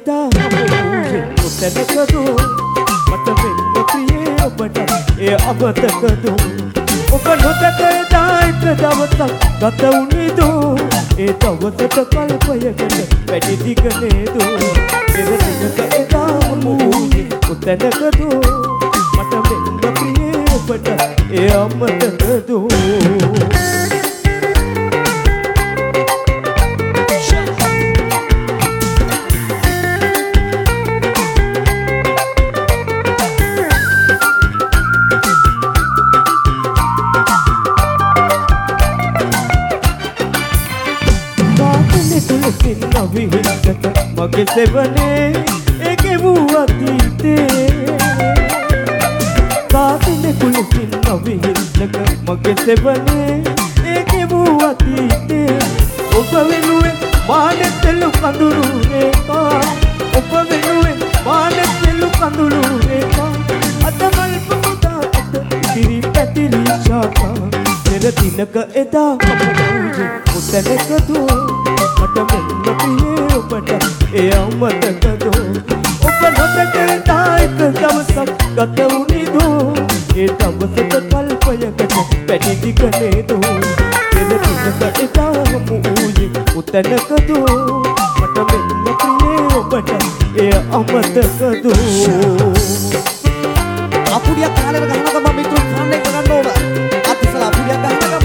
එදා ඔතනකදෝ මට වෙන්න ප්‍රියේ ඔබට ඒ අමතකදෝ ඔබ නොදැක එදා එක දවසක් ගත වුණේදෝ ඒ දවසට කල්පයකට වැඩි දිග නේදෝ එරදිනක එදා ඔතනකදෝ මට වෙන්න ප්‍රියේ ඔබට ඒ අමතකදෝ මගේ සෙවනේ ඒකේ වූ අතීතේ කාතිනේ කුලසින් නොවිහිල්ලක මගේ සෙවනේ ඒකේ වූ අතීතේ ඔබ වෙනුවෙන් මානෙතලු කඳුළු රේඛා ඔබ වෙනුවෙන් මානෙතලු කඳුළු රේඛා අතමල් පුතා අත ඉතිරි පැතිරි ශාඛා පෙර දිනක එදා උතනකදෝ මට මෙන්න ප්‍රියේ ඔබට ඒ අමතකදෝ ඔබ නොදැක තායික දවසක් ගත වුණේදෝ ඒ දවසට කල්පයකට වැඩි දිග නේදෝ පෙර දිනක එදා උතනකදෝ මට මෙන්න ප්‍රියේ ඔබට ඒ අමතකදෝ අපුඩියක් කාලෙක ගහනකම මිතුන් ෆන් එක ගන්න ඕන අතිසලා අපුඩියක් ගහනකම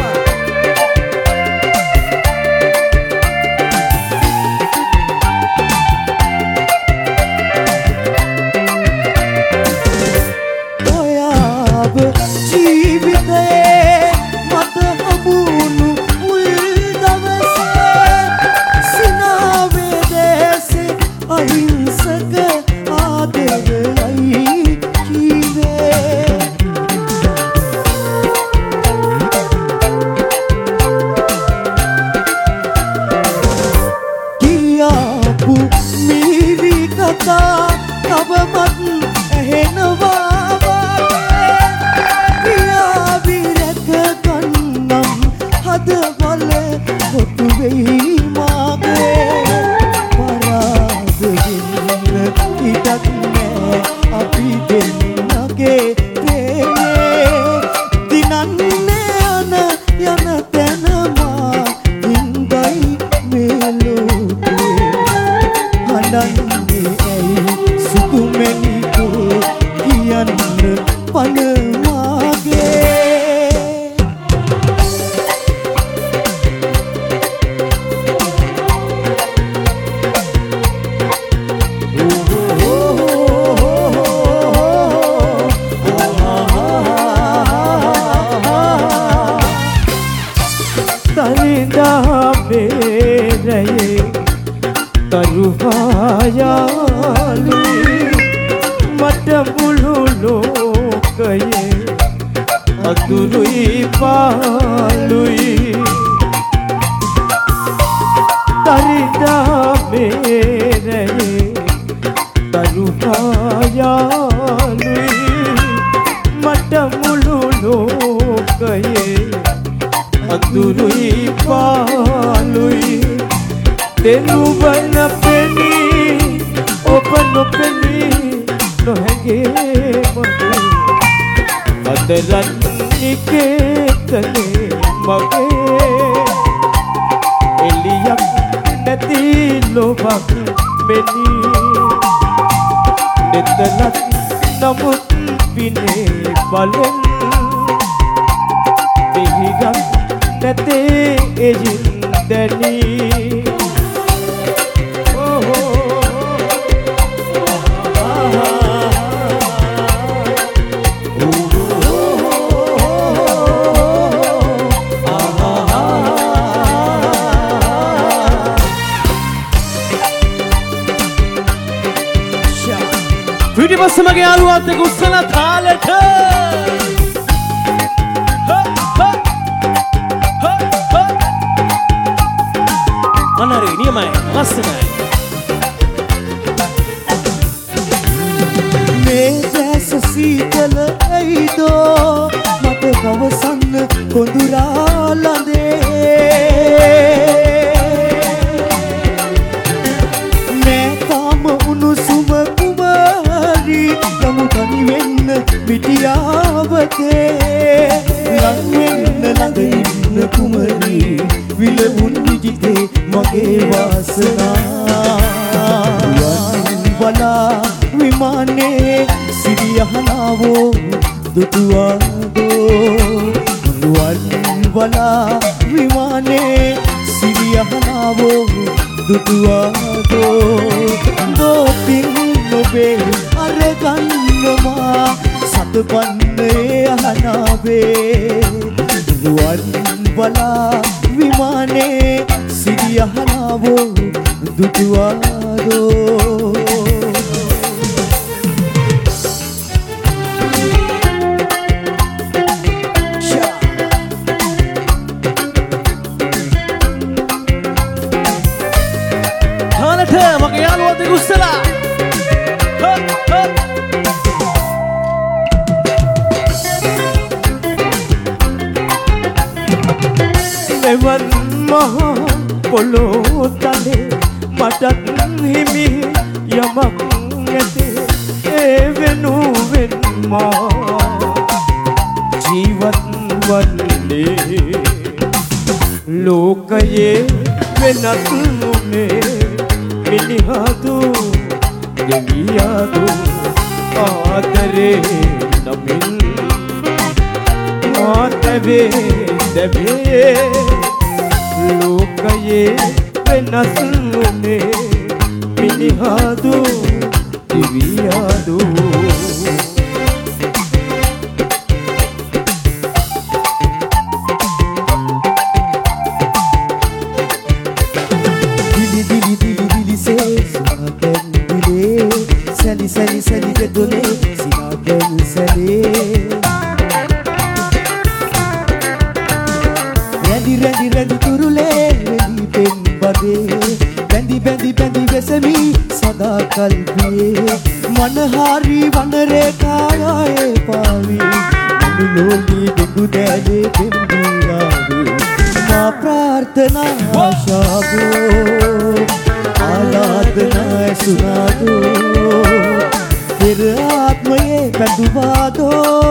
මගේ යාළුවාත් එක්ක උස්සලා තාලෙට අනරේ නියමයි ලස්සනයි මේ දැස සීතල ඇයිදෝ මට කවසන්න කොඳුරා ලඳේ මේ තාම බලා විමානේ සිරියහනාවෝ දුටුවාදෝ දෝපින් නොබේ අරගන්නවා සතපන්නේ අහනාවේ රුවන් බලා විමානේ සිරියහනාවෝ දුටුවාදෝ maka yaluwa degustala එවන් මහා පොළොව තලේ මටත් හිමි යමක් නැතේ ඒ වෙනුවෙන් මා ජීවත් වන්නේ ලෝකයේ වෙනත් නුනේ මිනිහාදු දෙවියාදු ආදරේ නමින් මාතවේ දෙවේ ලෝකයේ වෙනස් නුනේ මිනිහාදු දෙවියාදු Sali sali de dole sinagen sali Rendi turule rendi pen bade bendi vesemi sada kalpiye manhari vanare kaaye pavi manuloli dudu dele bembiyavi ma prarthana shabo आराधना सुना दो फिर आत्मये कदुवा दो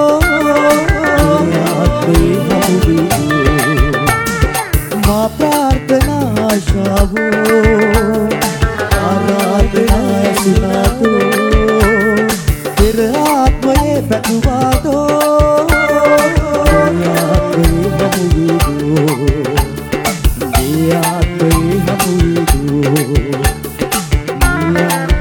आत्मये हमुदी माँ प्रार्थना शावो आराधना सुना दो फिर आत्मये कदुवा दो आत्मये हमुदी आत्मये हमुदी